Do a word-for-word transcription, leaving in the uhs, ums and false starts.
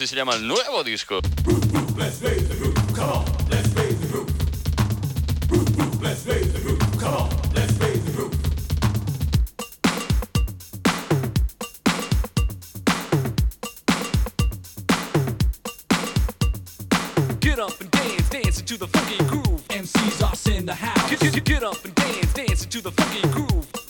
Se llama el nuevo disco. Let's raise the roof, come on, let's raise the roof. Roof, roof, let's raise the roof, come on, let's raise the roof. Get up and dance, dance into the funky groove. M Cs are in the house. Get, get, get up and dance, dance into the funky groove.